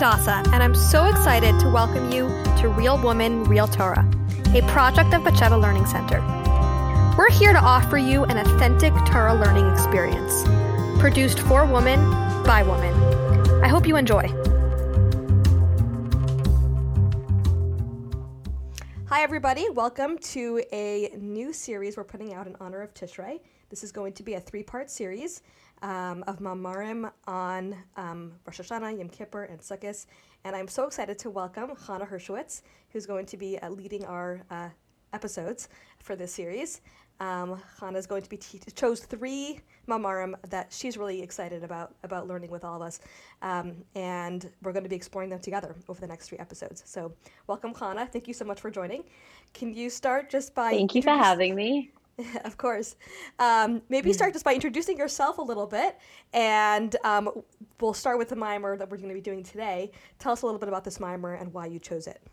Hadassah, and I'm so excited to welcome you to Real Woman, Real Torah, a project of Batsheva Learning Center. We're here to offer you an authentic Torah learning experience, produced for women, by women. I hope you enjoy. Hi, everybody. Welcome to a new series we're putting out in honor of Tishrei. This is going to be a three-part series of Mamarim on Rosh Hashanah, Yom Kippur, and Sukkot. And I'm so excited to welcome Chana Hershowitz, who's going to be leading our episodes for this series. Chana is going to be chose three Mamarim that she's really excited about learning with all of us. And we're going to be exploring them together over the next three episodes. So welcome, Chana. Thank you so much for joining. Can you start just by... Thank you for having me. Of course. Maybe start just by introducing yourself a little bit, and we'll start with the mimer that we're going to be doing today. Tell us a little bit about this mimer and why you chose it.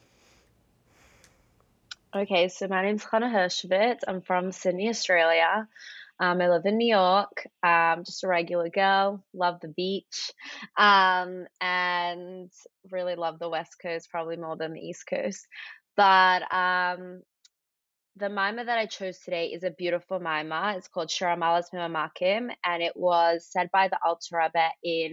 Okay, so my name's Chana Hershowitz. I'm from Sydney, Australia. I live in New York. Just a regular girl, love the beach, and really love the West Coast, probably more than the East Coast. But the mimer that I chose today is a beautiful mimer. It's called Shir Hamalos Mimamakim, and it was said by the Alter Rebbe in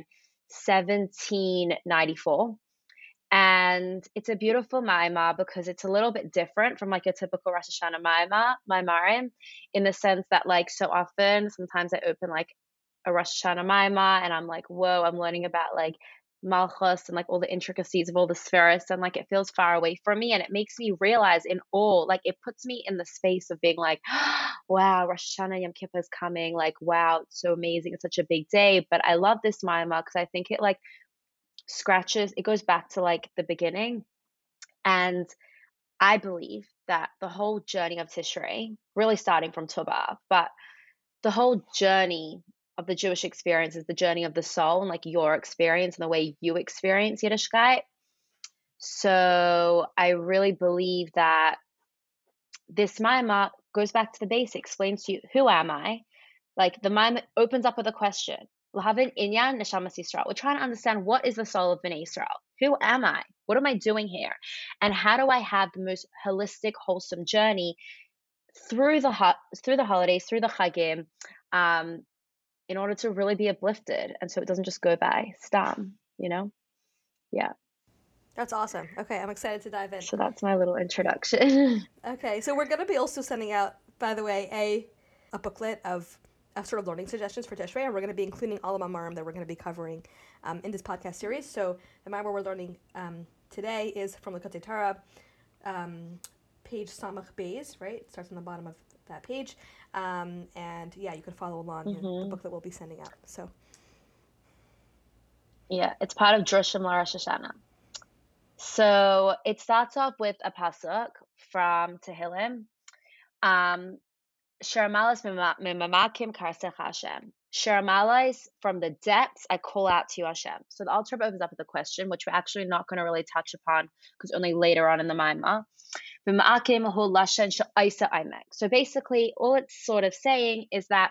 1794. And it's a beautiful mimer because it's a little bit different from like a typical Rosh Hashanah mimarim, in the sense that like so often, sometimes I open like a Rosh Hashanah mimer and I'm like, whoa, I'm learning about like Malchus and like all the intricacies of all the spheres, and like it feels far away from me, and it makes me realize in awe, like it puts me in the space of being like, wow, Rosh Hashanah Yom Kippur is coming, like wow, it's so amazing, it's such a big day. But I love this mimer because I think it like it goes back to like the beginning, and I believe that the whole journey of Tishrei, really starting from Tu B'Av, but the whole journey of the Jewish experience is the journey of the soul, and like your experience and the way you experience Yiddishkeit. So I really believe that this mimer goes back to the basics, explains to you, who am I? Like the mimer opens up with a question. L'havin inyan neshamas Yisrael. We're trying to understand, what is the soul of Bnei Yisrael? Who am I? What am I doing here? And how do I have the most holistic, wholesome journey through the holidays, through the Chagim, in order to really be uplifted, and so it doesn't just go by stam, you know? Yeah. That's awesome. Okay, I'm excited to dive in. So that's my little introduction. Okay, so we're going to be also sending out, by the way, a booklet of sort of learning suggestions for Tishrei, and we're going to be including all of the Mamarim that we're going to be covering in this podcast series. So the Mamarim we're learning today is from Likutei Torah, page Samach Beis, right? It starts on the bottom of that page. And yeah, you can follow along in the book that we'll be sending out. So yeah, it's part of Drushim LaRosh Hashanah. So it starts off with a pasuk from Tehillim. Shir Hamalos Mimamakim Karsech Hashem. Shir Hamalos, from the depths I call out to you, Hashem. So the Alter Rebbe opens up with a question, which we're actually not going to really touch upon because only later on in the Maimah. So basically, all it's sort of saying is that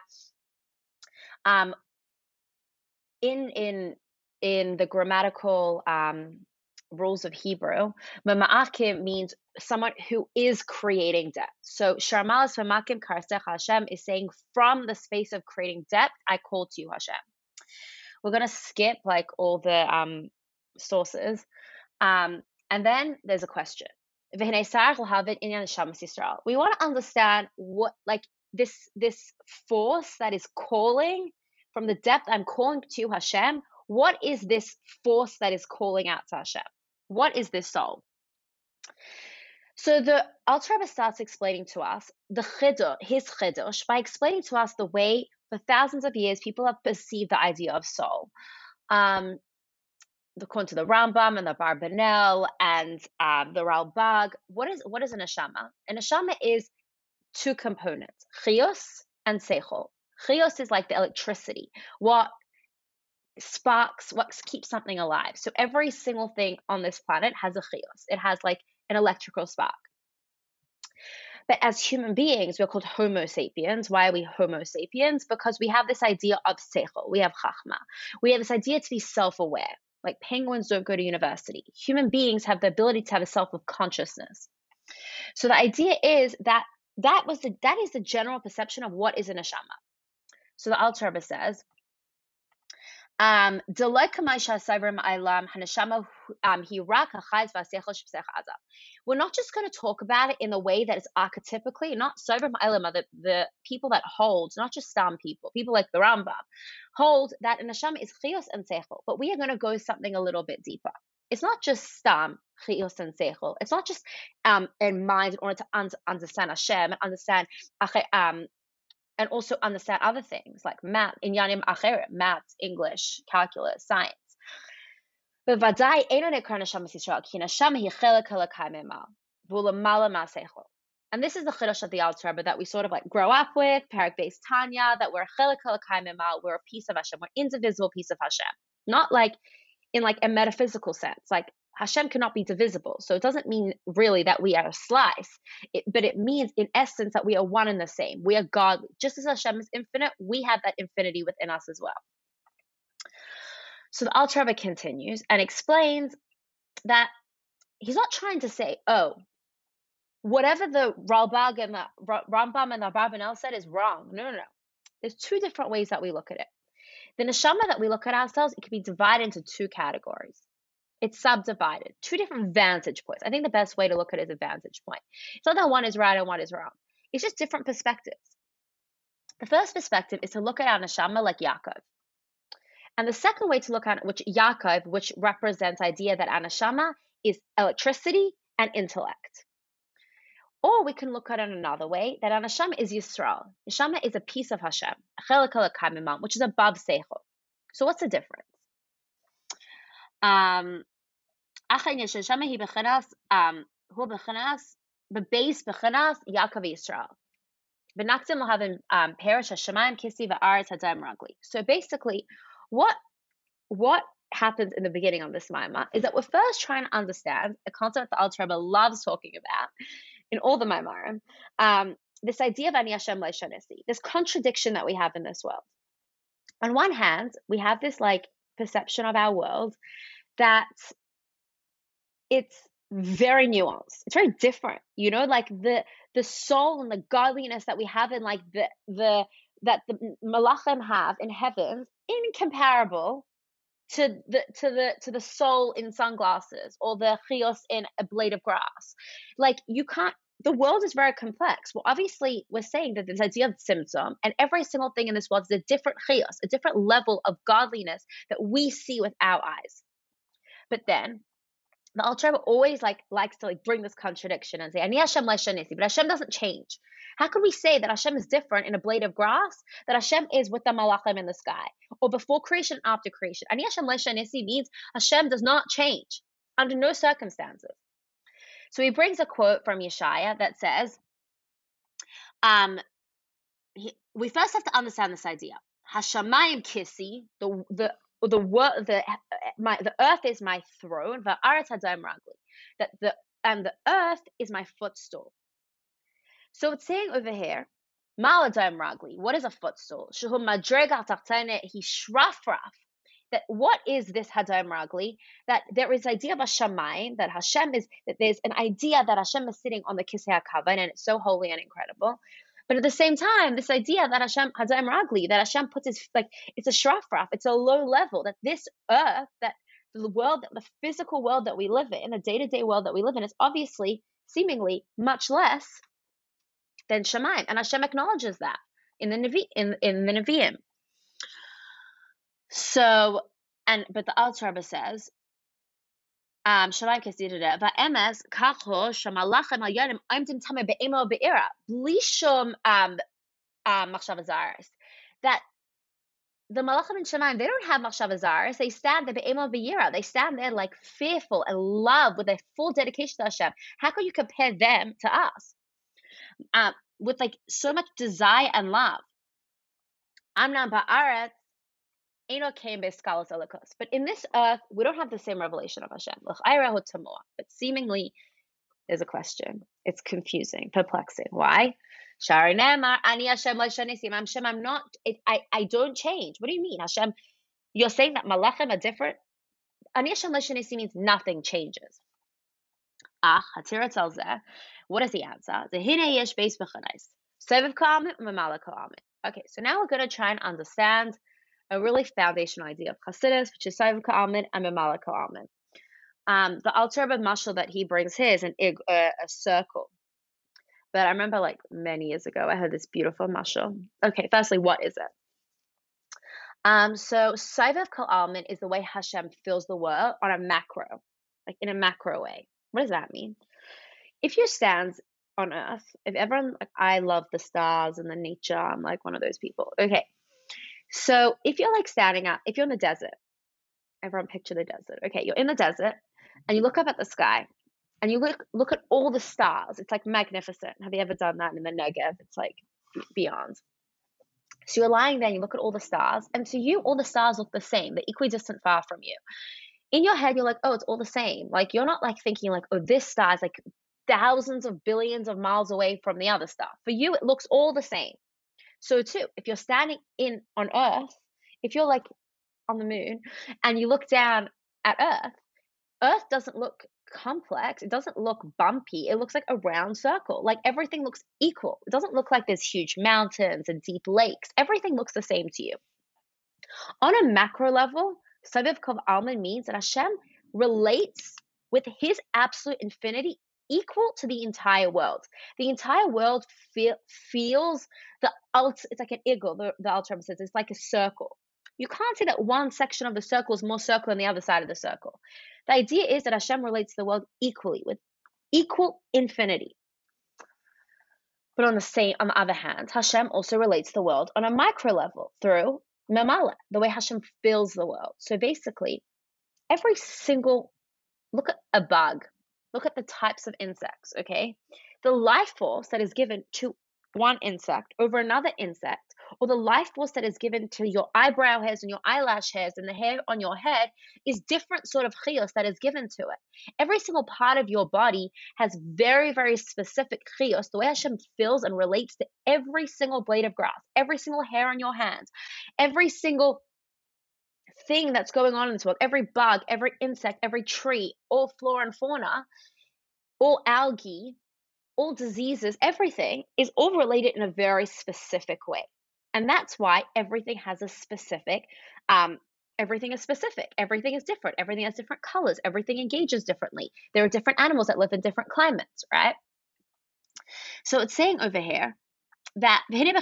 in the grammatical rules of Hebrew, Mama'akim means someone who is creating depth. So Shir Hamalos Mimamakim Karsech Hashem is saying, from the space of creating depth, I call to you, Hashem. We're going to skip like all the sources. And then there's a question. We want to understand what, like, this force that is calling from the depth. I'm calling to you, Hashem. What is this force that is calling out to Hashem? What is this soul? So the Alter Rebbe starts explaining to us his chidush, by explaining to us the way for thousands of years people have perceived the idea of soul. According to the Rambam and the Barbanel and the Ralbag, what is a neshama? A neshama is two components, chiyus and seichel. Chiyus is like the electricity, what sparks, what keeps something alive. So every single thing on this planet has a chiyus. It has like an electrical spark. But as human beings, we're called Homo sapiens. Why are we Homo sapiens? Because we have this idea of seichel. We have chachma. We have this idea to be self-aware. Like penguins don't go to university. Human beings have the ability to have a self of consciousness. So the idea is that is the general perception of what is a neshama. So the Alter Rebbe says, we're not just going to talk about it in a way that is archetypically, not Sovrim Eilam, the people that hold, not just Stam people like the Rambam, hold that a neshama is chiyus and seichel, but we are going to go something a little bit deeper. It's not just Stam, chiyus and seichel. It's not just in mind in order to understand Hashem and understand and also understand other things like math, inyanim acheret, maths, English, calculus, science. And this is the chiddush of the Alter Rebbe that we sort of like grow up with, Parak Beis Tanya, that we're a chelek elokei mima'al, we're a piece of Hashem, we're an indivisible piece of Hashem. Not like in like a metaphysical sense, like Hashem cannot be divisible. So it doesn't mean really that we are a slice, but it means in essence that we are one and the same. We are godly. Just as Hashem is infinite, we have that infinity within us as well. So the Alter Rebbe continues and explains that he's not trying to say, oh, whatever the Ralbag and the Rambam and the Abarbanel said is wrong. No. There's two different ways that we look at it. The neshama that we look at ourselves, it can be divided into two categories. It's subdivided, two different vantage points. I think the best way to look at it is a vantage point. It's not that one is right and one is wrong. It's just different perspectives. The first perspective is to look at our neshama like Yaakov. And the second way to look at it, which represents the idea that our neshama is electricity and intellect. Or we can look at it another way, that our neshama is Yisrael. Neshama is a piece of Hashem, which is above Seichel. So what's the difference? Base bechinas Yaakov Yisrael. Benaktim will have in perish Hashemayim Kisi va'aretz hadam ragli. So basically, what happens in the beginning of this Maimah is that we're first trying to understand a concept that Alter Rebbe loves talking about in all the Maimarim, this idea of Ani Hashem Leisha Nisi, this contradiction that we have in this world. On one hand, we have this like perception of our world that it's very nuanced. It's very different, like the soul and the godliness that we have in like that the malachim have in heaven, incomparable to the soul in sunglasses or the chiyos in a blade of grass. Like the world is very complex. Well, obviously we're saying that this idea of tzimtzum and every single thing in this world is a different chiyos, a different level of godliness that we see with our eyes. But then the Alter Rebbe always likes to bring this contradiction and say, Ani Hashem Leisha Nisi, but Hashem doesn't change. How could we say that Hashem is different in a blade of grass, that Hashem is with the malachim in the sky, or before creation, after creation? Ani Hashem Leisha Nisi means Hashem does not change under no circumstances. So he brings a quote from Yeshaya that says, we first have to understand this idea. Hashamayim Kisi, the earth is my throne, va'aretz hadam ragli, that the earth is my footstool. So it's saying over here, Ma'al hadam ragli, what is a footstool? Shehu madrega tachtene hi shrafraf. That what is this hadam ragli? That there is idea of a shamayim, that there's an idea that Hashem is sitting on the kisei hakavod, and it's so holy and incredible. But at the same time, this idea that Hashem hadam ragli, that Hashem puts it's a shrafraf, it's a low level, that this earth, that the world, the physical world that we live in, the day-to-day world that we live in, is obviously, seemingly, much less than Shemaim, and Hashem acknowledges that in the Nevi'im. So, but the Alter Rebbe says, Shemaim Kesidere va'emes kacho shamalachem hayanim aimdim tamei be'emo be'ira bli shum machshava zaris, that the malachim in Shemaim, they don't have machshava zaris. They stand there be'emo be'ira. They stand there like fearful and love with a full dedication to Hashem. How can you compare them to us? With so much desire and love. Amnam ba'aretz eno kein be'skalos elikos. But in this earth, we don't have the same revelation of Hashem. L'chayra tamua. But seemingly, there's a question. It's confusing, perplexing. Why? Shari nemar ani Hashem leisha nisi. Hashem, I'm not. I don't change. What do you mean, Hashem? You're saying that malachim are different. Ani Hashem Leshanisi means nothing changes. Ah, Hatirat al Zeh. What is the answer? The Hine Yesh Beis B'Chanais. Seviv Ka'amit, Mamala Ka'amit. Okay, so now we're going to try and understand a really foundational idea of Chassidus, which is Seviv Ka'amit and Mamala Ka'amit. The Alter Rebbe mashal that he brings here is a circle. But I remember like many years ago, I heard this beautiful mashal. Okay, firstly, what is it? So Seviv Ka'amit is the way Hashem fills the world on a macro, like in a macro way. What does that mean? If you stand on Earth, if everyone, like, I love the stars and the nature, I'm like one of those people. Okay, so if you're like standing up, if you're in the desert, everyone picture the desert. Okay, you're in the desert and you look up at the sky and you look at all the stars. It's like magnificent. Have you ever done that in the Negev? It's like beyond. So you're lying there and you look at all the stars, and to you, all the stars look the same. They're equidistant far from you. In your head, you're like, oh, it's all the same. Like, you're not like thinking like, oh, this star is like thousands of billions of miles away from the other star. For you, it looks all the same. So too, if you're standing on Earth, if you're like on the moon and you look down at Earth doesn't look complex. It doesn't look bumpy. It looks like a round circle. Like everything looks equal. It doesn't look like there's huge mountains and deep lakes. Everything looks the same to you. On a macro level, Seviv Ka'amit means that Hashem relates with his absolute infinity equal to the entire world. The entire world feels it's like an eagle, the Alter Rebbe says. It's like a circle. You can't say that one section of the circle is more circle than the other side of the circle. The idea is that Hashem relates to the world equally, with equal infinity. But on the other hand, Hashem also relates to the world on a micro level through Mamala, the way Hashem fills the world. So basically, look at a bug, look at the types of insects, okay? The life force that is given to one insect over another insect, or the life force that is given to your eyebrow hairs and your eyelash hairs and the hair on your head is different sort of chiyos that is given to it. Every single part of your body has very, very specific chiyos, the way Hashem fills and relates to every single blade of grass, every single hair on your hands, every single thing that's going on in this world, every bug, every insect, every tree, all flora and fauna, all algae, all diseases, everything is all related in a very specific way. And that's why everything has a specific, everything is specific. Everything is different. Everything has different colors. Everything engages differently. There are different animals that live in different climates, right? So it's saying over here that on the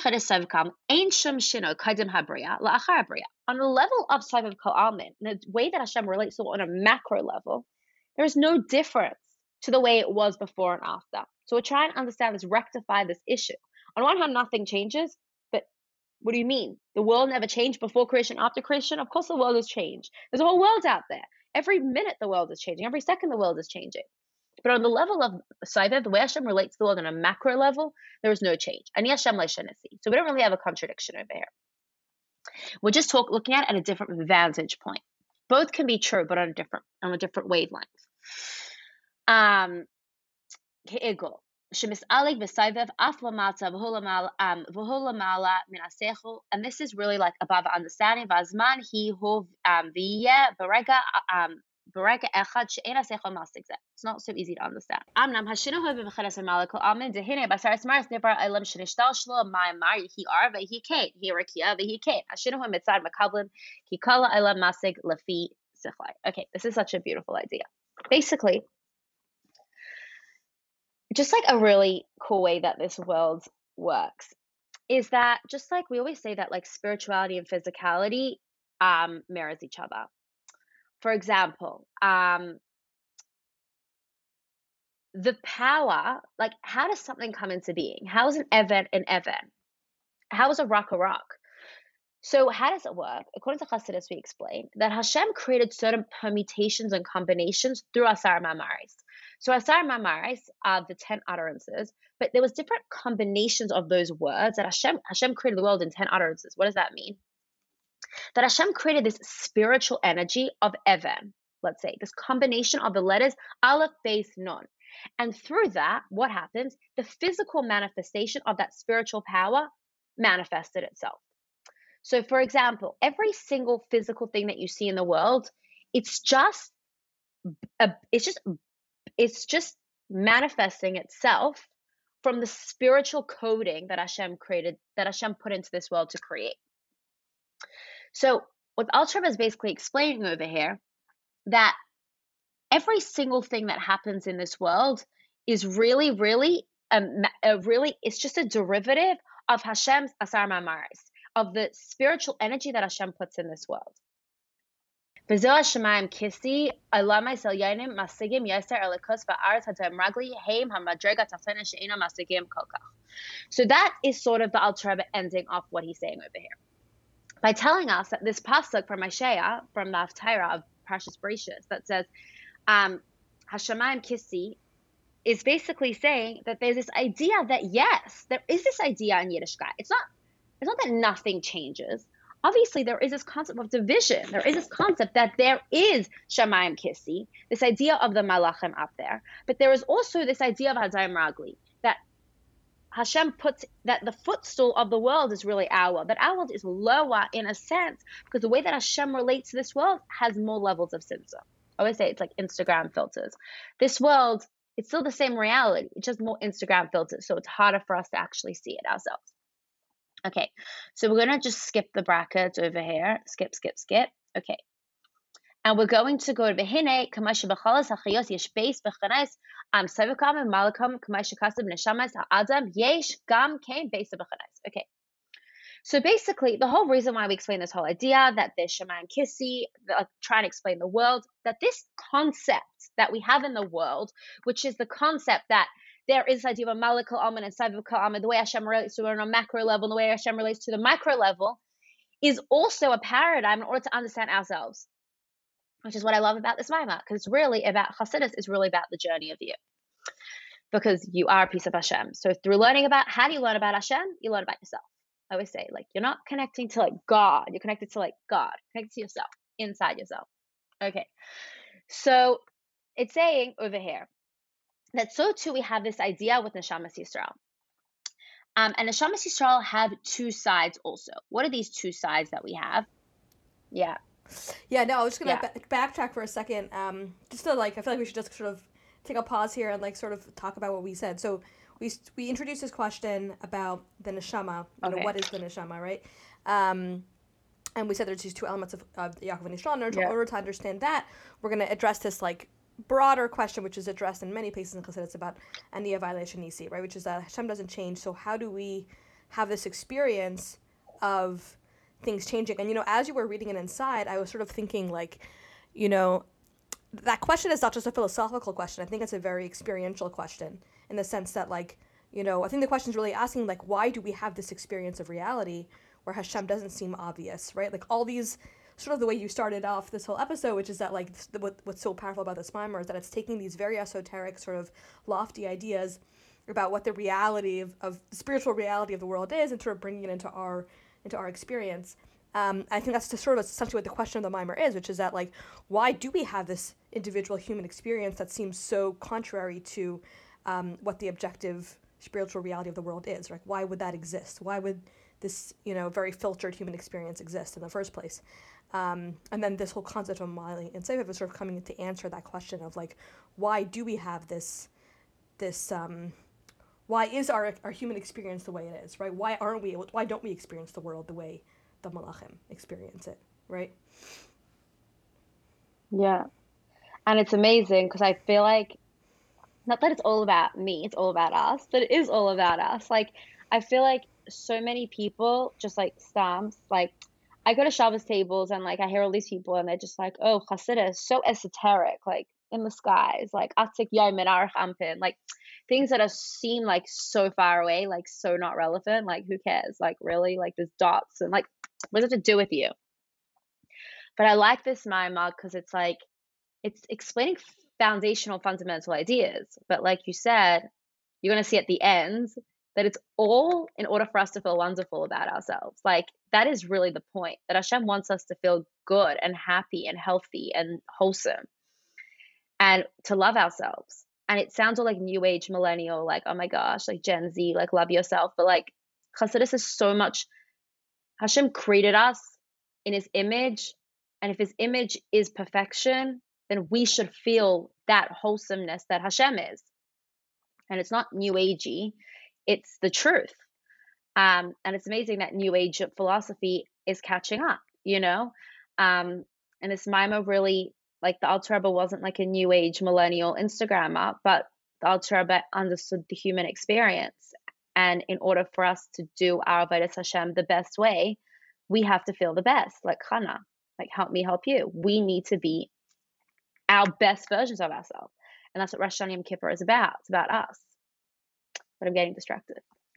level of Seviv Ka'amit, the way that Hashem relates to it on a macro level, there is no difference to the way it was before and after. So we're trying to understand this, rectify this issue. On one hand, nothing changes, but what do you mean? The world never changed before creation, after creation? Of course the world has changed. There's a whole world out there. Every minute the world is changing. Every second the world is changing. But on the level of Seviv, the way Hashem relates to the world on a macro level, there is no change. Ani Hashem Leshanisi. So we don't really have a contradiction over here. We're just looking at it at a different vantage point. Both can be true, but on a different wavelength. Ke'egel. Shemis'alig v'sayvev af lamata v'hulamala min asechel. And this is really like above understanding. V'azman hi hov v'yeh berega echad she'en asechel mastig zeh. It's not so easy to understand. Amnam hashinu hov v'cheres v'malakol amen dehine basaris maris nivra elam shenishtal shlo ma'amar hi ar v'hi kain hi rakia v'hi kain hashinu hov mitzad makablim ki kala elam masig lefi sichlai. Okay, this is such a beautiful idea. Basically, just like a really cool way that this world works is that, just like we always say that like spirituality and physicality mirrors each other. For example, the power, like how does something come into being? How is an event an event? How is a rock a rock? So how does it work? According to Chassidus, we explain that Hashem created certain permutations and combinations through Asar Mamaris. So Asar Mamaris are the 10 utterances, but there was different combinations of those words that Hashem created the world in 10 utterances. What does that mean? That Hashem created this spiritual energy of Even, let's say, this combination of the letters Aleph, Beis, Nun. And through that, what happens? The physical manifestation of that spiritual power manifested itself. So for example, every single physical thing that you see in the world it's just it's just manifesting itself from the spiritual coding that Hashem created, that Hashem put into this world to create. So what Alter Rebbe is basically explaining over here, that every single thing that happens in this world is really, it's just a derivative of Hashem's Asar Mamaris, of the spiritual energy that Hashem puts in this world. So that is sort of the Alter Rebbe ending off what he's saying over here, by telling us that this pasuk from Isaiah, from the Haftarah of Parshas Bereshis, that says, Hashemayim Kisi, is basically saying that there's this idea that, yes, there is this idea in Yiddishkeit. It's not that nothing changes. Obviously, there is this concept of division. There is this concept that there is Shemayim Kisi, this idea of the Malachim up there. But there is also this idea of Hadayim Ragli, that Hashem puts, that the footstool of the world is really our world, that our world is lower in a sense, because the way that Hashem relates to this world has more levels of simsa. I always say it's like Instagram filters. This world, it's still the same reality. It's just more Instagram filters, so it's harder for us to actually see it ourselves. Okay, so we're going to just skip the brackets over here. Skip. Okay. And we're going to go to V'hinei, k'ma shebechalas hachayos yesh beis v'chanes, sevukam and malakam, k'ma shekaseb neshamas ha'adam, yesh gam kein beis v'chanes. Okay. So basically, the whole reason why we explain this whole idea that there's Shemayim Kisi, trying to explain the world, that this concept that we have in the world, which is the concept that there is the idea of a Malakal Alman and Savukal Alman, the way Hashem relates to it on a macro level, and the way Hashem relates to the micro level, is also a paradigm in order to understand ourselves, which is what I love about this Maimah, because it's really about Chassidus, is really about the journey of you, because you are a piece of Hashem. So through learning about, how do you learn about Hashem? You learn about yourself. I always say, like, you're not connecting to like God, you're connected to like God, connected to yourself, inside yourself. Okay, so it's saying over here that so too we have this idea with Neshamas Yisrael. And Neshamas Yisrael have two sides also. What are these two sides that we have? Yeah, no, I was just going to backtrack for a second. Just to like, I feel like we should just sort of take a pause here and like sort of talk about what we said. So we introduced this question about the neshama. You know, what is the neshama, right? And we said there's these two elements of Yaakov and Yisrael. In order to understand that, we're going to address this like broader question, which is addressed in many places in Chassidus about Aniya violation Nisi, right? Which is that Hashem doesn't change. So how do we have this experience of things changing? And, you know, as you were reading it inside, I was sort of thinking like, you know, that question is not just a philosophical question. I think it's a very experiential question in the sense that, like, you know, I think the question is really asking, like, why do we have this experience of reality where Hashem doesn't seem obvious, right? Like, all these, sort of the way you started off this whole episode, which is that, like, what's so powerful about this Maimar is that it's taking these very esoteric, sort of lofty ideas about what the reality of the spiritual reality of the world is and sort of bringing it into our experience. I think that's just sort of essentially what the question of the Maimar is, which is that, like, why do we have this individual human experience that seems so contrary to what the objective spiritual reality of the world is? Like, why would that exist? Why would this, you know, very filtered human experience exist in the first place? And then this whole concept of Mali and Seviv is sort of coming to answer that question of, like, why do we have this why is our human experience the way it is, right? Why don't we experience the world the way the Malachim experience it, right? Yeah. And it's amazing because I feel like, not that it's all about me, it's all about us, but it is all about us. Like, I feel like so many people just like stamps, like, I go to Shabbos tables and like I hear all these people and they're just like, oh, Chassidus, so esoteric, like in the skies, like Atik Yom and Arach Ampin, like things that seem like so far away, like so not relevant, like who cares? Like, really? Like, there's dots and like, what does it have to do with you? But I like this Maimah because it's like, it's explaining foundational, fundamental ideas. But like you said, you're going to see at the end that it's all in order for us to feel wonderful about ourselves. Like, that is really the point, that Hashem wants us to feel good and happy and healthy and wholesome and to love ourselves. And it sounds all like new age millennial, like, oh my gosh, like Gen Z, like love yourself. But like, Chassidus is so much, Hashem created us in his image And if his image is perfection, then we should feel that wholesomeness that Hashem is. And it's not new agey, it's the truth. And it's amazing that new age philosophy is catching up, you know? And this Maima really, like the Alter Rebbe wasn't like a new age millennial Instagrammer, but the Alter Rebbe understood the human experience. And in order for us to do our Avodas Hashem the best way, we have to feel the best, like Chana, like help me help you. We need to be our best versions of ourselves. And that's what Rosh Hashanah Yom Kippur is about. It's about us. But I'm getting distracted.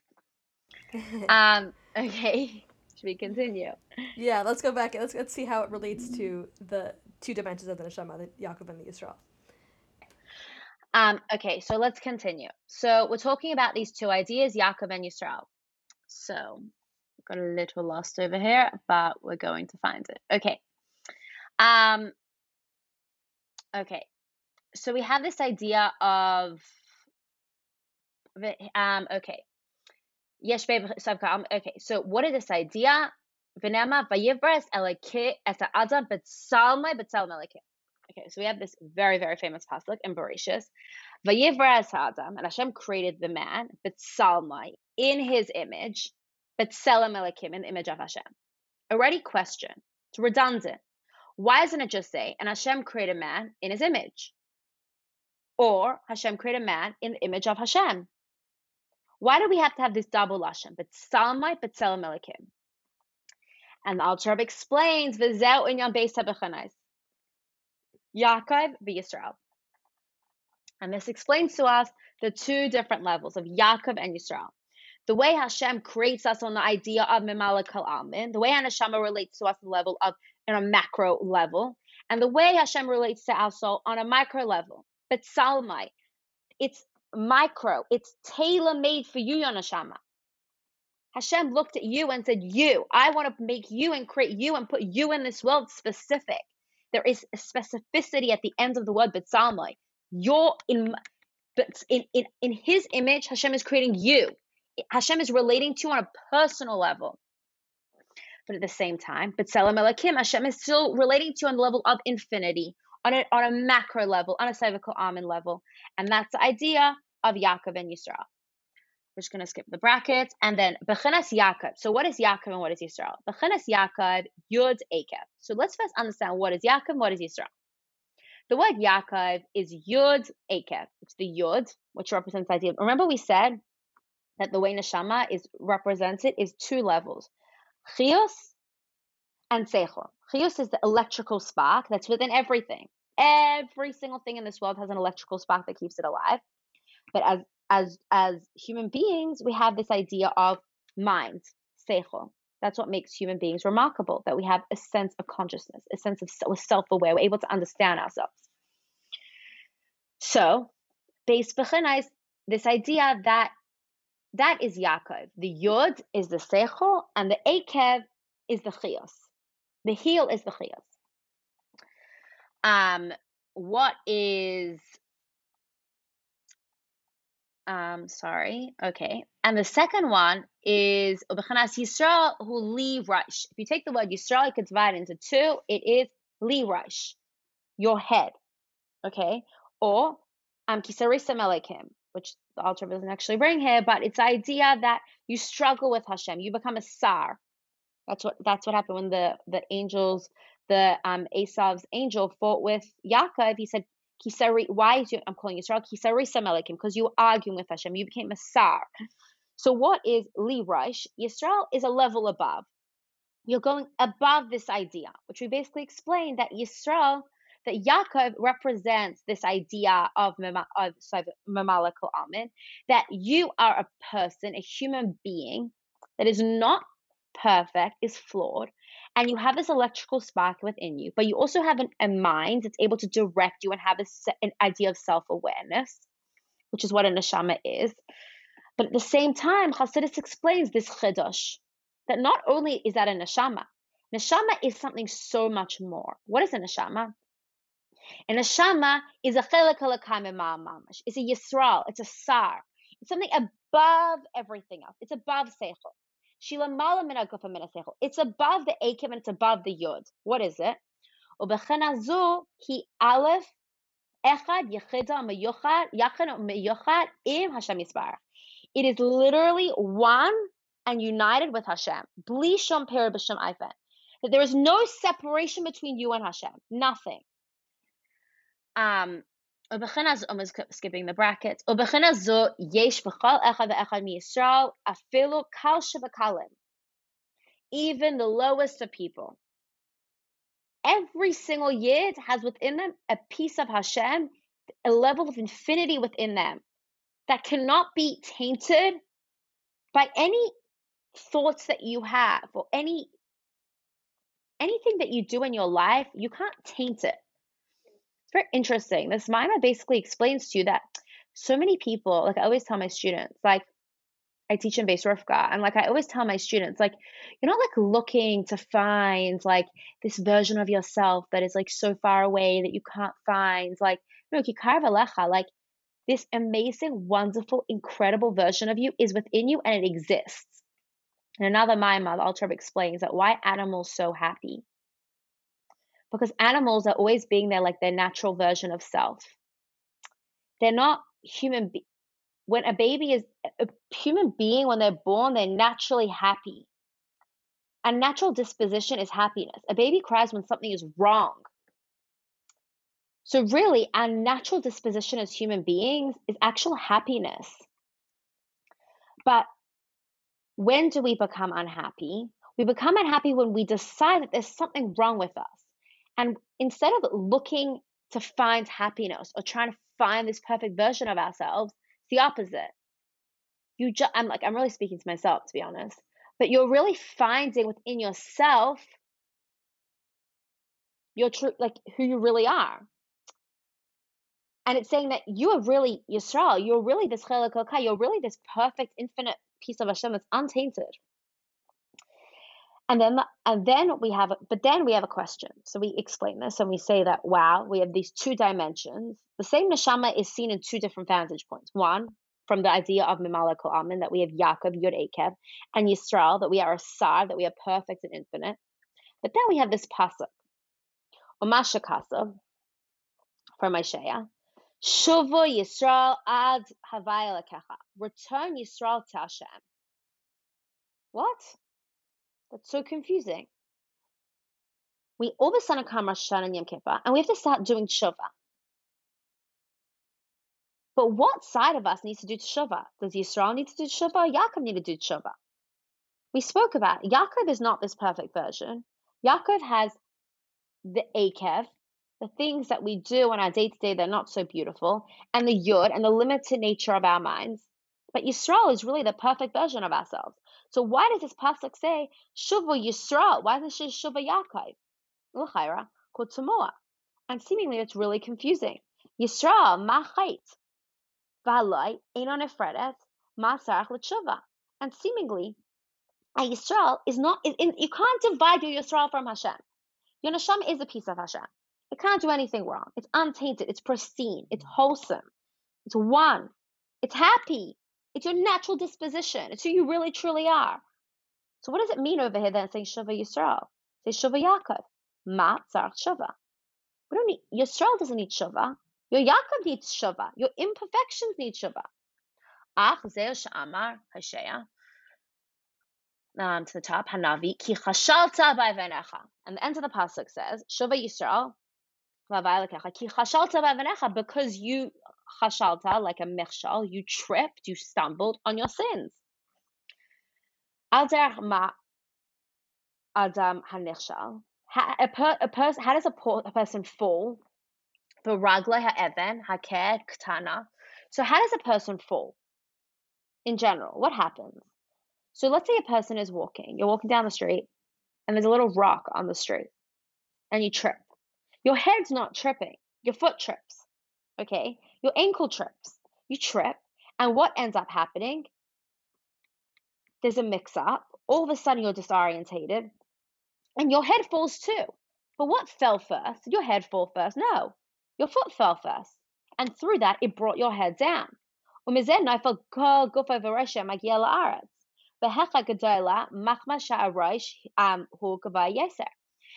Okay. Should we continue? Yeah, let's go back. Let's see how it relates to the two dimensions of the neshama, the Yaakov and the Yisrael. Okay, so let's continue. So we're talking about these two ideas, Yaakov and Yisrael. So got a little lost over here, but we're going to find it. Okay. Okay. So we have this idea of okay. Okay, so what is this idea? Okay, so we have this very, very famous pasuk in Bereshis. Vayivra Adam, and Hashem created the man, B'tsalmai, in his image, B'tselem Elokim, in the image of Hashem. Already question, it's redundant. Why doesn't it just say, and Hashem created man in his image? Or Hashem created man in the image of Hashem? Why do we have to have this double lashon? B'tsalmai, B'tselem Elokim. And the Alter Rebbe explains, V'zeu inyan beis habechanais, Yaakov v'Yisrael. And this explains to us the two different levels of Yaakov and Yisrael. The way Hashem creates us on the idea of Memala Kol Almin, the way Neshama relates to us on the level of, in a macro level, and the way Hashem relates to our soul on a micro level. But Salmai, it's micro, it's tailor-made for you, Neshama. Hashem looked at you and said, I want to make you and create you and put you in this world specific. There is a specificity at the end of the word B'tsalmai. You're in his image, Hashem is creating you. Hashem is relating to you on a personal level. But at the same time, B'tselem Elokim, Hashem is still relating to you on the level of infinity, on a macro level, on a Seiva Kol Almin level. And that's the idea of Yaakov and Yisrael. We're just going to skip the brackets. And then Bechinas Yaakov. So what is Yaakov and what is Yisrael? Bechinas Yaakov, Yud Ekev. So let's first understand what is Yaakov and what is Yisrael. The word Yaakov is Yud Ekev. It's the Yud, which represents the idea. Remember we said that the way Neshama is represented is two levels. Chiyus and Seichel. Chiyus is the electrical spark that's within everything. Every single thing in this world has an electrical spark that keeps it alive. But as human beings, we have this idea of mind, Seichel. That's what makes human beings remarkable, that we have a sense of consciousness, a sense of we're self-aware, we're able to understand ourselves. So, Beis Bechina is this idea that is Yaakov. The Yud is the Seichel, and the Ekev is the Chiyos. The heel is the Chiyos. What is... sorry. Okay. And the second one is Ubechanas Yisrael hu li Rosh. If you take the word Yisrael, you can divide it into two. It is li Rosh, your head. Okay. Or Kisarisa Melekim, which the Alter doesn't actually bring here, but it's the idea that you struggle with Hashem. You become a sar. That's what happened when the angels, Esav's angel fought with Yaakov. He said, why is I'm calling Yisrael Kisarisa Melekim? Because you were arguing with Hashem. You became a sar. So what is Li Rosh? Yisrael is a level above. You're going above this idea, which we basically explained that Yisrael, that Yaakov represents this idea of Memala Kol Almin, that you are a person, a human being that is not perfect, is flawed, and you have this electrical spark within you, but you also have a mind that's able to direct you and have an idea of self-awareness, which is what a neshama is. But at the same time, Chassidus explains this chidush, that not only is that a neshama is something so much more. What is a neshama? A neshama is a chelek halakha mamash. It's a yisrael. It's a sar. It's something above everything else. It's above seichel. It's above the Akim and it's above the Yud. What is it? ובחינה זו היא א', אחד יחידה מיוחד, יחד מיוחד עם Hashem יסברך. It is literally one and united with Hashem. Bli shom peri b'shem ayfen. That there is no separation between you and Hashem. Nothing. I'm skipping the brackets. ובחינה זו יש בכל אחד ואחד מישראל אפילו קל שבקלים. Even the lowest of people. Every single yid has within them a piece of Hashem, a level of infinity within them that cannot be tainted by any thoughts that you have or anything that you do in your life. You can't taint it. It's very interesting. This Maimah basically explains to you that so many people, like I always tell my students, like I teach in Beis Rivka, and like I always tell my students, like you're not like looking to find like this version of yourself that is like so far away that you can't find. Like no, kikar v'lecha, like this amazing, wonderful, incredible version of you is within you and it exists. And another Maimah, the Alter Rebbe explains that why animals so happy. Because animals are always being there like their natural version of self. They're not human beings. When a baby is a human being, when they're born, they're naturally happy. A natural disposition is happiness. A baby cries when something is wrong. So really, our natural disposition as human beings is actual happiness. But when do we become unhappy? We become unhappy when we decide that there's something wrong with us. And instead of looking to find happiness or trying to find this perfect version of ourselves, it's the opposite. I'm really speaking to myself, to be honest, but you're really finding within yourself your true, like who you really are. And it's saying that you are really Yisrael. You're really this Chelek Elokei. You're really this perfect, infinite piece of Hashem that's untainted. And then we have a question. So we explain this and we say that, wow, we have these two dimensions. The same neshama is seen in two different vantage points. One, from the idea of Mimala Kol Amen, that we have Yaakov, Yod Ekev, and Yisrael, that we are a Sar, that we are perfect and infinite. But then we have this pasuk, Umasha Kasav, from Isaiah, Shuvu Yisrael ad Havai Elekecha. Return Yisrael to Hashem. What? That's so confusing. We all of a sudden come Rosh Hashanah and Yom Kippur, and we have to start doing tshuva. But what side of us needs to do tshuva? Does Yisrael need to do tshuva or Yaakov need to do tshuva? We spoke about it. Yaakov is not this perfect version. Yaakov has the Akev, the things that we do on our day-to-day that are not so beautiful, and the Yud, and the limited nature of our minds. But Yisrael is really the perfect version of ourselves. So why does this pasuk say Shuva Yisrael? Why does it say Shuva Yaakov? L'chaira called Samoa, and seemingly it's really confusing. Yisrael ma'chait v'haloi einon nefredet ma'asarach l'tshuva, and seemingly a Yisrael is not. You can't divide your Yisrael from Hashem. Your neshama is a piece of Hashem. It can't do anything wrong. It's untainted. It's pristine. It's wholesome. It's one. It's happy. It's your natural disposition. It's who you really truly are. So what does it mean over here then saying Shuva Yisrael? Say Shuva Yaakov. Ma tzarach Shuva. We don't need, Yisrael doesn't need Shuva. Your Yaakov needs Shuva. Your imperfections need Shuva. Ach zeh she'amar Hosea. To the top, Hanavi, ki chashalta b'avanecha. And the end of the pasuk says, Shuva Yisrael, v'avaylekecha, ki chashalta b'avanecha, because you chashalta, like a mechshal, you tripped, you stumbled on your sins. Al derech ma adam hanechshal. How does a person fall? V'ragla ha'even hakeh ktana. So how does a person fall? In general, what happens? So let's say a person is walking. You're walking down the street, and there's a little rock on the street, and you trip. Your head's not tripping. Your foot trips, okay? Your ankle trips. You trip, and what ends up happening? There's a mix-up. All of a sudden, you're disorientated, and your head falls too. But what fell first? Did your head fall first? No. Your foot fell first. And through that, it brought your head down.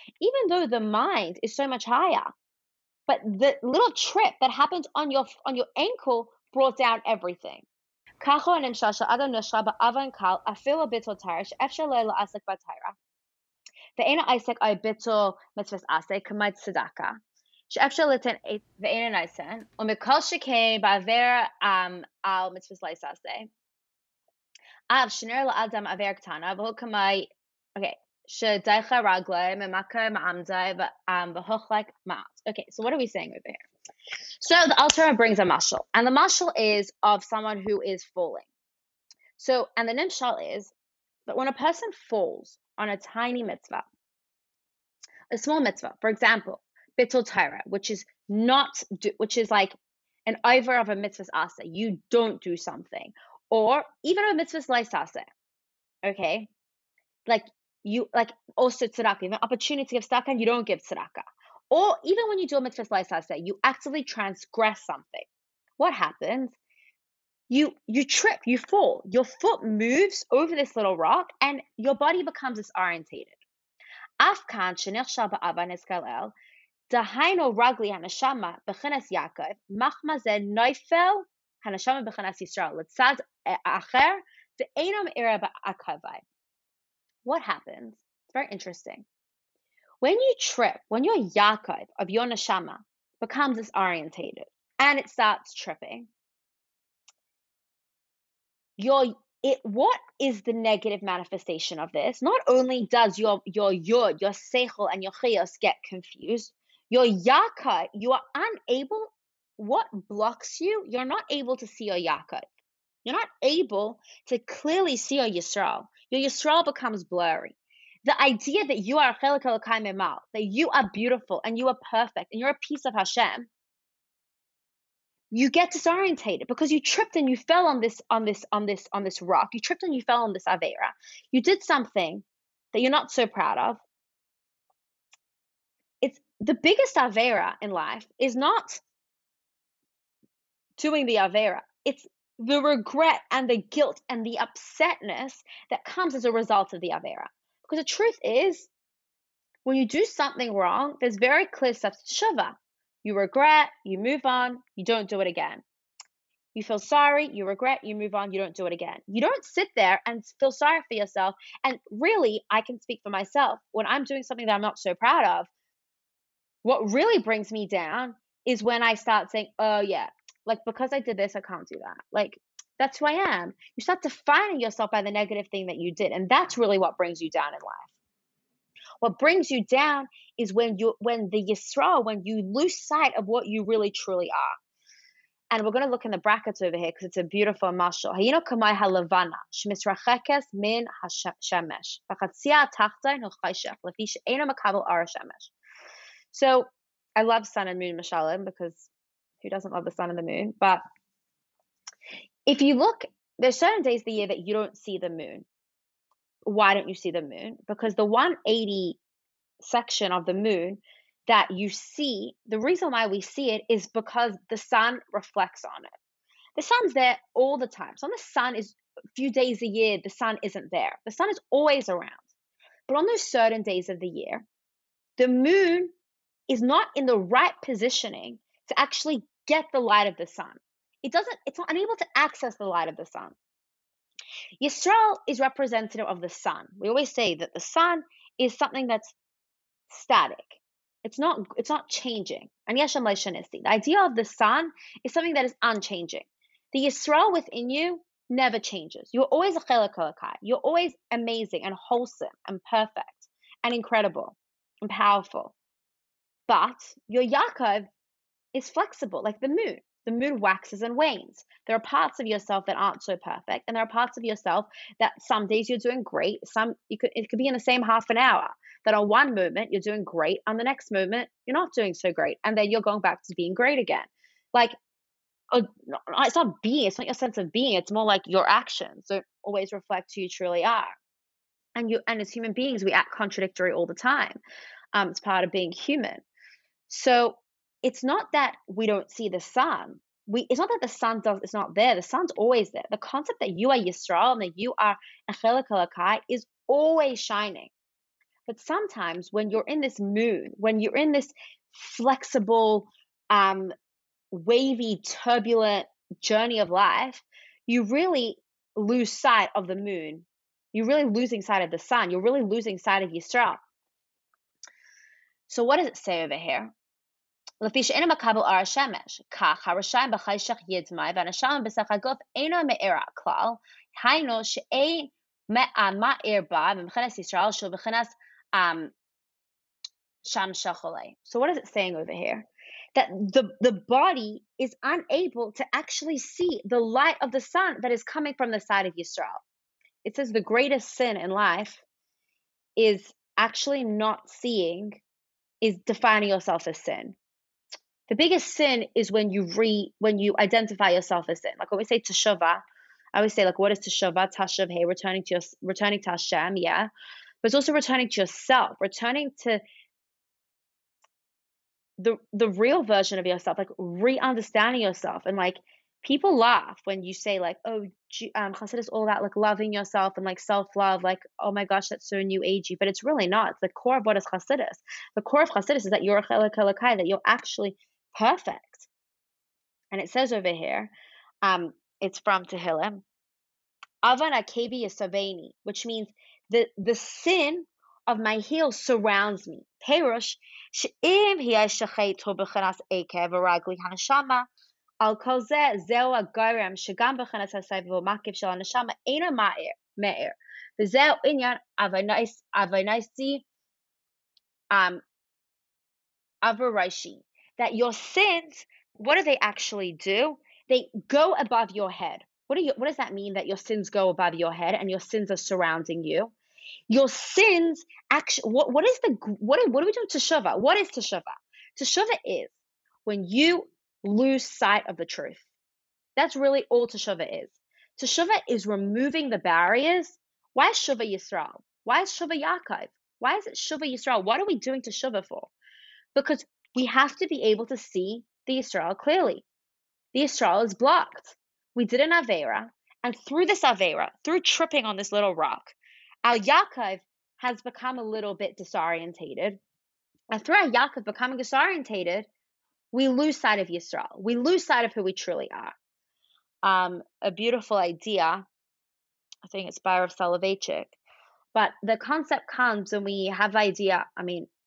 even though the mind is so much higher. But the little trip that happened on your ankle brought down everything. ככה נמשל שאדם נשאר באבן קל אפילו ביטול תורה שאפשר לו לעסק בתורה. ואין העסק על ביטול מצוות עשה כמית צדקה. שאפשר ליתן ואין ניסן, ומכל שכן בעבירה על מצוות לעשה. אף שנראה לאדם עבירה קטנה, והוא כמי, שדייכה רגלי ממכה מעמדי והוחלק מעט. Okay, so what are we saying over here? So the Alter brings a mashal, and the mashal is of someone who is falling. So, and the nimshal is that when a person falls on a tiny mitzvah, a small mitzvah, for example, bittul Torah, which is like an over of a mitzvah's asa, you don't do something, or even a mitzvah's laisase, okay, like also tzedakah, you have an opportunity to give tzedakah and you don't give tzedakah. Or even when you do a mitzvah laisase, you actively transgress something. What happens? You trip, you fall. Your foot moves over this little rock and your body becomes disorientated. Afkan shenechshal ba'avan eskalel, dahaino ragli hanashama b'chinas Yaakov, machma ze noifel hanashama b'chinas Yisrael, letzad acher, ve'enom ira ba'akavai. What happens? It's very interesting. When you trip, when your Yaakov of your neshama becomes disorientated and it starts tripping, what is the negative manifestation of this? Not only does your yud, your seichel, and your chiyos get confused, your Yaakov, you are unable. What blocks you? You're not able to see your Yaakov. You're not able to clearly see your Yisrael. Your Yisrael becomes blurry. The idea that you are chelik Elokai memal, that you are beautiful and you are perfect and you're a piece of Hashem, you get disorientated because you tripped and you fell on this rock. You tripped and you fell on this avera. You did something that you're not so proud of. It's the biggest avera in life is not doing the avera. It's the regret and the guilt and the upsetness that comes as a result of the avera. Because the truth is, when you do something wrong, there's very clear steps to tshuva. You regret, you move on, you don't do it again. You feel sorry, you regret, you move on, you don't do it again. You don't sit there and feel sorry for yourself. And really, I can speak for myself. When I'm doing something that I'm not so proud of, what really brings me down is when I start saying, oh yeah, like because I did this, I can't do that. Like, that's who I am. You start defining yourself by the negative thing that you did. And that's really what brings you down in life. What brings you down is when you lose sight of what you really truly are. And we're going to look in the brackets over here because it's a beautiful mashal. Hayino kamay halavana shmisrachekes min hashemesh v'chatzia tachtain u'chayshech lefi she'eino makabel ara shemesh. So I love sun and moon mashalim because who doesn't love the sun and the moon? But if you look, there's certain days of the year that you don't see the moon. Why don't you see the moon? Because the 180 section of the moon that you see, the reason why we see it is because the sun reflects on it. The sun's there all the time. So on the sun is a few days a year, the sun isn't there. The sun is always around. But on those certain days of the year, the moon is not in the right positioning to actually get the light of the sun. It's not unable to access the light of the sun. Yisrael is representative of the sun. We always say that the sun is something that's static. It's not changing. The idea of the sun is something that is unchanging. The Yisrael within you never changes. You're always a chelik Elokai. You're always amazing and wholesome and perfect and incredible and powerful. But your Yaakov is flexible like the moon. The moon waxes and wanes. There are parts of yourself that aren't so perfect, and there are parts of yourself that some days you're doing great. It could be in the same half an hour. That on one moment you're doing great, on the next moment you're not doing so great, and then you're going back to being great again. Like, it's not being. It's not your sense of being. It's more like your actions don't always reflect who you truly are. And as human beings, we act contradictory all the time. It's part of being human. So it's not that we don't see the sun. It's not that the sun it's not there. The sun's always there. The concept that you are Yisrael and that you are a chelik Elokai is always shining. But sometimes when you're in this moon, when you're in this flexible, um, wavy, turbulent journey of life, you really lose sight of the moon. You're really losing sight of the sun. You're really losing sight of Yisrael. So what does it say over here? לפי שאינו מקבל אור השמש, כך הרשעים בחשך ידמה, והנשמה בסך הגוף אינו מאיר כלל, היינו שאין מאיר בה, במבחינת ישראל שהוא בבחינת שמש חולה. So what is it saying over here? That the body is unable to actually see the light of the sun that is coming from the side of Yisrael. It says the greatest sin in life is actually not seeing, is defining yourself as sin. The biggest sin is when you identify yourself as sin. Like when we say teshuvah, I always say, like, what is teshuvah? Tashuv, hey, returning to Hashem, yeah. But it's also returning to yourself, returning to the real version of yourself, like re-understanding yourself. And like people laugh when you say like, oh, Chassidus is all about like loving yourself and like self-love, like, oh my gosh, that's so new agey. But it's really not. It's the core of what is Chassidus. The core of Chassidus is that you're a chelek elokai, that you're actually perfect. And it says over here, it's from Tehillim, Avan Akebi Yisaveni, which means the sin of my heel surrounds me. Perush, she'im hiyashachet bechanas ekev v'ragli hanashama, al kol zeh zeu agarem shegam bechanas hasayv v'makiv shel hanashama ena me'er. V'zeu inyan avanaisi avaraishi. That your sins, what do they actually do? They go above your head. What does that mean, that your sins go above your head and your sins are surrounding you? Your sins actually, what are we doing teshuvah? What is teshuvah? Teshuvah is when you lose sight of the truth. That's really all teshuvah is. Teshuvah is removing the barriers. Why is Shuvah Yisrael? Why is Shuvah Yaakov? Why is it Shuvah Yisrael? What are we doing teshuvah for? Because we have to be able to see the Yisrael clearly. The Yisrael is blocked. We did an Aveira, and through this Aveira, through tripping on this little rock, our Yaakov has become a little bit disorientated. And through our Yaakov becoming disorientated, we lose sight of Yisrael. We lose sight of who we truly are. A beautiful idea, I think it's by Rav Soloveitchik, but the concept comes when we have idea. I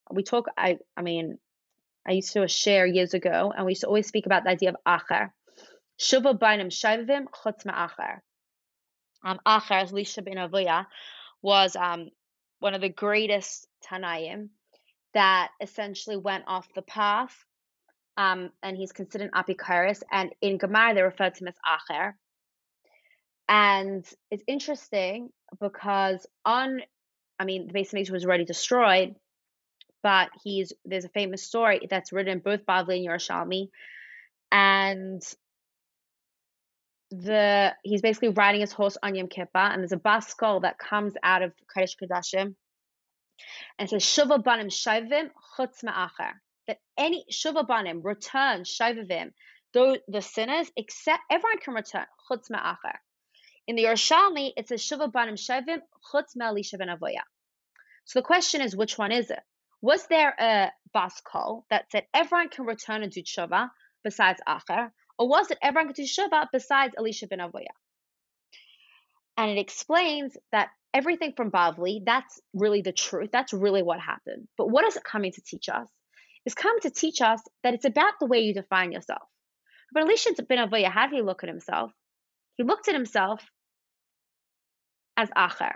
used to do a share years ago, and we used to always speak about the idea of acher. Shuva bainim shavivim chutz ma'acher. Acher, Elisha ben Avuya, was one of the greatest Tanaim that essentially went off the path, and he's considered an apikaris, and in Gemara they refer to him as Acher. And it's interesting because the Beis Hamikdash was already destroyed, but there's a famous story that's written in both Bavli and Yerushalmi, and he's basically riding his horse on Yom Kippur, and there's a baskol that comes out of Kodesh Kodashim, and it says Shuva banim shavim chutz ma'acher, that any Shuva banim return shavivim, the sinners, except everyone can return chutz ma'acher. In the Yerushalmi, it says Shuva banim shavim chutz ma'Elisha ben Avuya. So the question is, which one is it? Was there a baskol that said everyone can return and do tshuva besides Acher, or was it everyone can do tshuva besides Elisha ben Avuya? And it explains that everything from Bavli, that's really the truth. That's really what happened. But what is it coming to teach us? It's coming to teach us that it's about the way you define yourself. But Elisha ben Avuya, how did he look at himself? He looked at himself as Acher.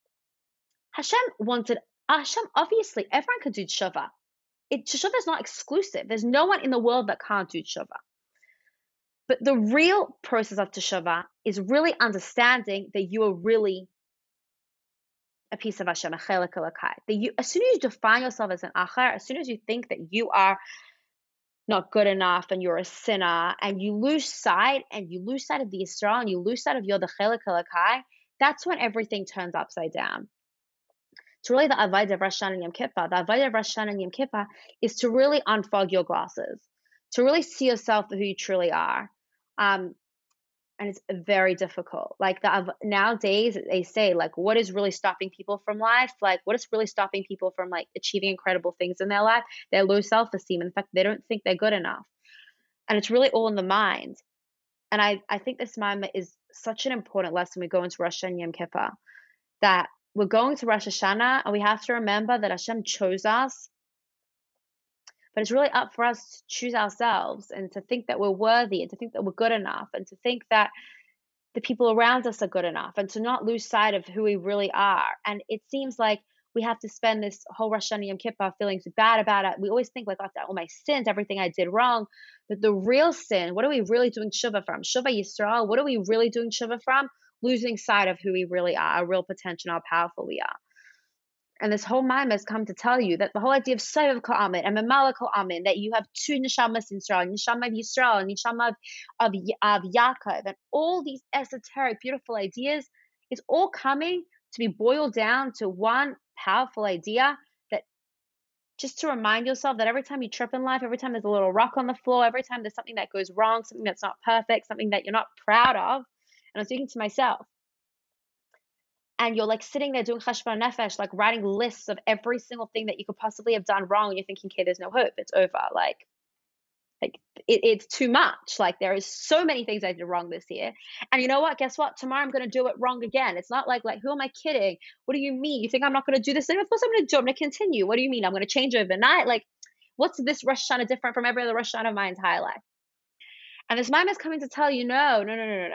Hashem, obviously, everyone could do tshuva. Tshuva is not exclusive. There's no one in the world that can't do tshuva. But the real process of teshuva is really understanding that you are really a piece of Hashem, a chelek elokai. As soon as you define yourself as an acher, as soon as you think that you are not good enough and you're a sinner, and you lose sight of the Yisrael, and you lose sight of you're the chelek elokai, that's when everything turns upside down. It's really the Avodah of Rosh Hashanah and Yom Kippur. The Avodah of Rosh Hashanah and Yom Kippur is to really unfog your glasses, to really see yourself for who you truly are. And it's very difficult. Like nowadays, they say like, what is really stopping people from life? Like, what is really stopping people from like achieving incredible things in their life? Their low self-esteem, and the fact they don't think they're good enough. And it's really all in the mind. And I think this Maimah is such an important lesson. We go into Rosh and Yom Kippur, that we're going to Rosh Hashanah, and we have to remember that Hashem chose us. But it's really up for us to choose ourselves, and to think that we're worthy, and to think that we're good enough, and to think that the people around us are good enough, and to not lose sight of who we really are. And it seems like we have to spend this whole Rosh Hashanah Yom Kippur feeling so bad about it. We always think like, after all my sins, everything I did wrong. But the real sin, what are we really doing tshuva from? Tshuva Yisrael, what are we really doing tshuva from? Losing sight of who we really are, our real potential, how powerful we are. And this whole Maimah has come to tell you that the whole idea of Sovev Ka'amin and Memala Ka'amin, that you have two Neshamas in Yisrael, Neshama of Yisrael and Neshama of Yaakov, and all these esoteric, beautiful ideas, is all coming to be boiled down to one powerful idea, that just to remind yourself that every time you trip in life, every time there's a little rock on the floor, every time there's something that goes wrong, something that's not perfect, something that you're not proud of, and I'm speaking to myself, and you're like sitting there doing cheshbon nefesh, like writing lists of every single thing that you could possibly have done wrong, and you're thinking, okay, there's no hope, it's over. Like it's too much. Like, there is so many things I did wrong this year. And you know what? Guess what? Tomorrow I'm going to do it wrong again. It's not like, who am I kidding? What do you mean? You think I'm not going to do this? And of course I'm going to do it. I'm going to continue. What do you mean? I'm going to change overnight? Like, what's this Rosh Hashanah different from every other Rosh Hashanah of my entire life? And this Maimah is coming to tell you, no.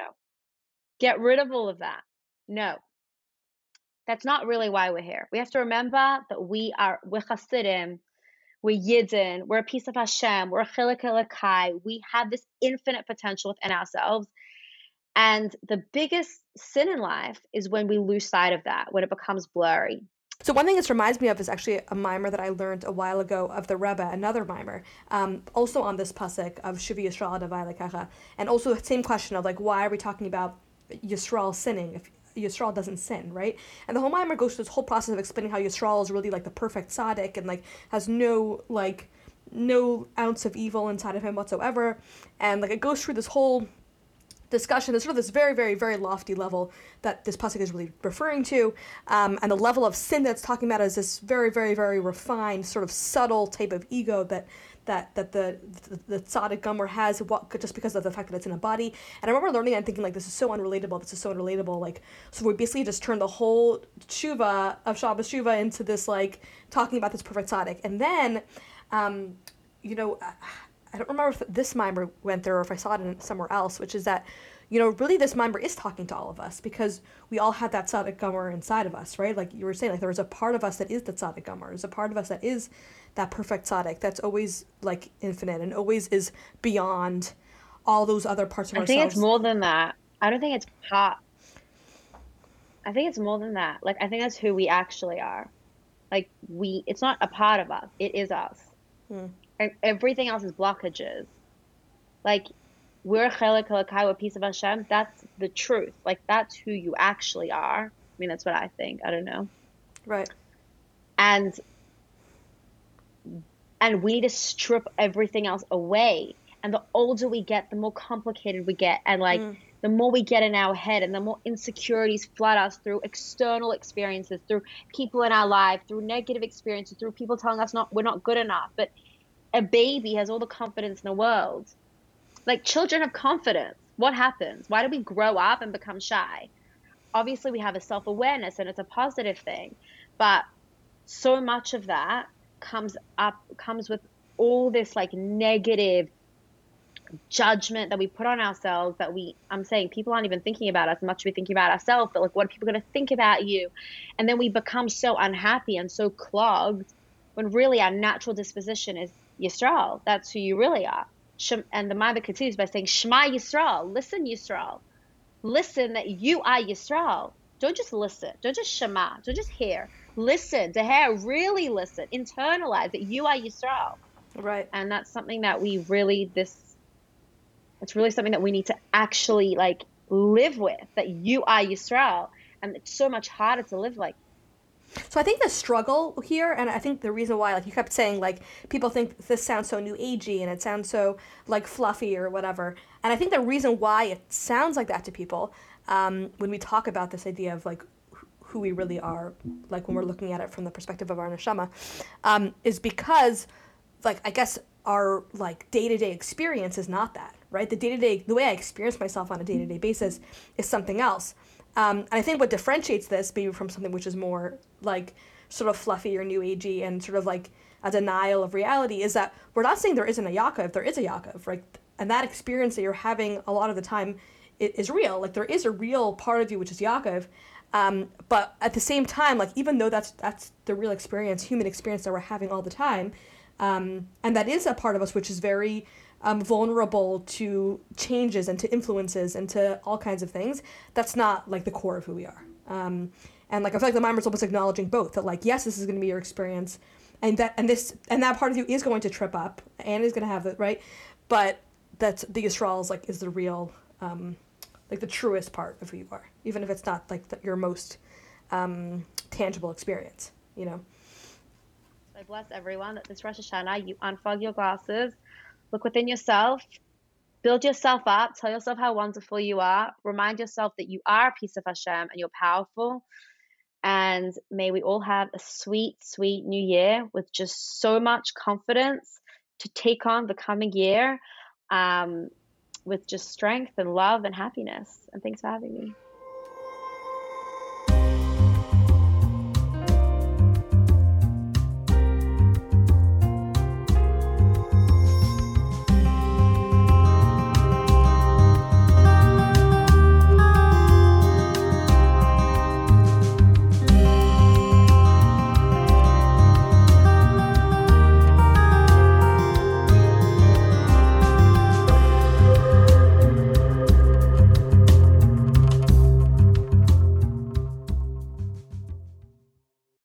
Get rid of all of that. No. That's not really why we're here. We have to remember that we're Hasidim, we're Yidden, we're a piece of Hashem, we're a Chilek Elokai. We have this infinite potential within ourselves. And the biggest sin in life is when we lose sight of that, when it becomes blurry. So one thing this reminds me of is actually a mimer that I learned a while ago of the Rebbe, another mimer, also on this pasuk of Shiva Yisrael Davai Lekacha, and also the same question of like, why are we talking about Yisrael sinning if Yisrael doesn't sin, right? And the whole mimer goes through this whole process of explaining how Yisrael is really like the perfect tzaddik and like has no ounce of evil inside of him whatsoever, and like it goes through this whole discussion. There's sort of this very, very, very lofty level that this pasuk is really referring to, and the level of sin that it's talking about is this very, very, very refined, sort of subtle type of ego that the tzaddik gomer has, just because of the fact that it's in a body. And I remember learning and thinking, like, this is so unrelatable. Like, so we basically just turned the whole tshuva of Shabbos tshuva into this, like, talking about this perfect tzaddik. And then, I don't remember if this mimer went there or if I saw it in somewhere else, which is that, really this mimer is talking to all of us, because we all have that tzaddik gomer inside of us, right? Like you were saying, like there is a part of us that is the tzaddik gomer. There's a part of us that is that perfect tzaddik that's always like infinite and always is beyond all those other parts of ourselves. I think it's more than that. I don't think it's part. I think it's more than that. Like, I think that's who we actually are. Like, it's not a part of us. It is us. And everything else is blockages. Like, we're a Chelek Elokai, we're a piece of Hashem. That's the truth. Like, that's who you actually are. I mean, that's what I think. I don't know. Right. And we need to strip everything else away. And the older we get, the more complicated we get. And, like, the more we get in our head and the more insecurities flood us through external experiences, through people in our life, through negative experiences, through people telling us we're not good enough. But a baby has all the confidence in the world. Like, children have confidence. What happens? Why do we grow up and become shy? Obviously, we have a self-awareness and it's a positive thing. But so much of that comes with all this, like, negative judgment that we put on ourselves, that I'm saying people aren't even thinking about us as much as we thinking about ourselves, but like, what are people going to think about you? And then we become so unhappy and so clogged, when really our natural disposition is Yisrael. That's who you really are. And the Maimah continues by saying, Shema Yisrael, listen Yisrael. Listen that you are Yisrael. Don't just listen. Don't just Shema. Don't just hear. Listen, to hear, really listen. Internalize that you are Yisrael. Right. And that's something that it's really something that we need to actually, like, live with, that you are Yisrael. And it's so much harder to live like So I think the struggle here, and I think the reason why, like you kept saying, like people think this sounds so new agey and it sounds so like fluffy or whatever, and I think the reason why it sounds like that to people, when we talk about this idea of like who we really are, like when we're looking at it from the perspective of our neshama, is because, like I guess our like day to day experience is not that, right? The day to day, the way I experience myself on a day to day basis is something else. And I think what differentiates this maybe from something which is more like sort of fluffy or new agey and sort of like a denial of reality is that we're not saying there isn't a Yaakov, there is a Yaakov, right? And that experience that you're having a lot of the time is real. Like there is a real part of you which is Yaakov. But at the same time, like even though that's the real experience, human experience that we're having all the time, and that is a part of us which is very vulnerable to changes and to influences and to all kinds of things. That's not like the core of who we are. And like I feel like the Maimer is almost acknowledging both that like yes, this is going to be your experience, and that part of you is going to trip up and is going to have it right, but that's the Yisrael is like is the real like the truest part of who you are, even if it's not like your most tangible experience, you know. So I bless everyone at this Rosh Hashanah. You unfog your glasses, look within yourself, build yourself up, tell yourself how wonderful you are, remind yourself that you are a piece of Hashem and you're powerful. And may we all have a sweet, sweet new year with just so much confidence to take on the coming year with just strength and love and happiness. And thanks for having me.